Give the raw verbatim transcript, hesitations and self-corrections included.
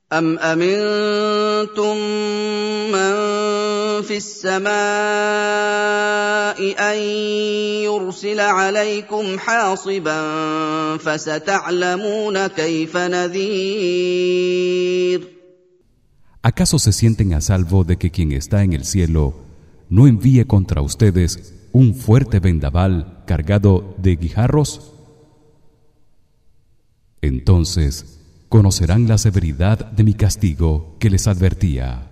أَمْ أَمِنْتُمْ مَنْ فِي السَّمَاءِ أَنْ يُرْسِلَ عَلَيْكُمْ حَاصِبًا فَسَتَعْلَمُونَ كَيْفَ نَذِيرِ. ¿Acaso se sienten a salvo de que quien está en el cielo no envíe contra ustedes un fuerte vendaval cargado de guijarros? Entonces conocerán la severidad de mi castigo que les advertía.